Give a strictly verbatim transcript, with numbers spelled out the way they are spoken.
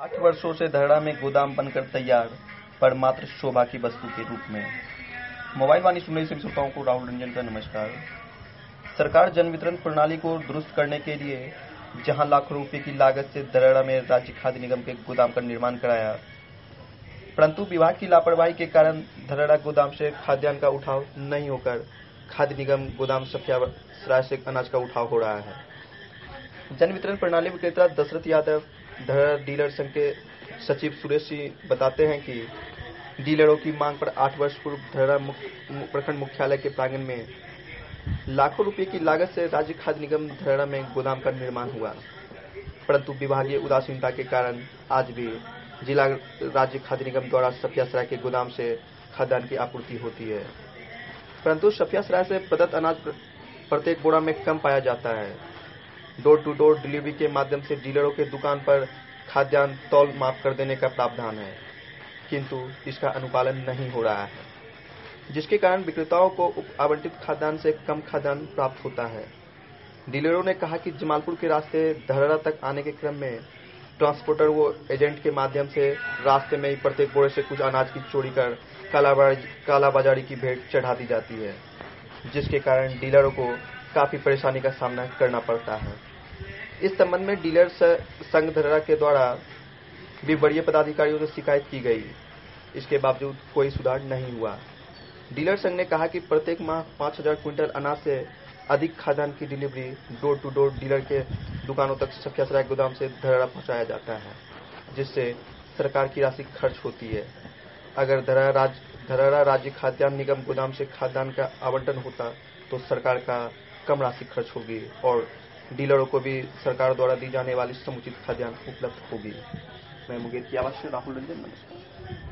आठ वर्षों से धरहरा में गोदाम बनकर तैयार, पर मात्र शोभा की वस्तु के रूप में। मोबाइल वाणी सुन रही सभी श्रोताओं को राहुल रंजन का नमस्कार। सरकार जन वितरण प्रणाली को दुरुस्त करने के लिए जहां लाखों रुपए की लागत से धरहरा में राज्य खाद्य निगम के गोदाम का निर्माण कराया, परंतु विभाग की लापरवाही के कारण धरहरा गोदाम से खाद्यान्न का उठाव नहीं होकर खाद्य निगम गोदाम सफियासराय से अनाज का उठाव हो रहा है। जन वितरण प्रणाली विक्रेता दशरथ यादव धरहरा डीलर संघ के सचिव सुरेश सिंह बताते हैं कि डीलरों की मांग पर आठ वर्ष पूर्व धरहरा प्रखंड मुख्यालय के प्रांगण में लाखों रुपए की लागत से राज्य खाद्य निगम धरहरा में गोदाम का निर्माण हुआ, परंतु विभागीय उदासीनता के कारण आज भी जिला राज्य खाद्य निगम द्वारा सफियासराय के गोदाम से खाद्यान्न की आपूर्ति होती है, परंतु सफियासराय से प्रदत्त अनाज प्रत्येक बोरा में कम पाया जाता है। डोर टू डोर डिलीवरी के माध्यम से डीलरों के दुकान पर खाद्यान्न तौल माफ कर देने का प्रावधान है, किंतु इसका अनुपालन नहीं हो रहा है, जिसके कारण विक्रेताओं को आवंटित खाद्यान्न से कम खाद्यान्न प्राप्त होता है। डीलरों ने कहा कि जमालपुर के रास्ते धरहरा तक आने के क्रम में ट्रांसपोर्टर व एजेंट के माध्यम से रास्ते में ही प्रत्येक बोरे से कुछ अनाज की चोरी कर कालाबाजारी की भेंट चढ़ा दी जाती है, जिसके कारण डीलरों को काफी परेशानी का सामना करना पड़ता है। इस संबंध में डीलर संघ धरहरा के द्वारा भी बड़े पदाधिकारियों से शिकायत की गई, इसके बावजूद कोई सुधार नहीं हुआ। डीलर संघ ने कहा कि प्रत्येक माह पाँच हजार क्विंटल अनाज से अधिक खाद्यान्न की delivery door to door dealer के दुकानों तक सफियासराय गोदाम से धरहरा पहुंचाया जाता है, जिससे सरकार की राशि खर्च होती है। अगर धरहरा धरहरा राज्य खाद्यान्न निगम गोदाम से खाद्यान्न का आवंटन होता तो सरकार का कम राशि खर्च होगी और डीलरों को भी सरकार द्वारा दी जाने वाली समुचित खाद्यान्न उपलब्ध होगी। मैं मुंगेर की आवाज से राहुल रंजन, नमस्कार।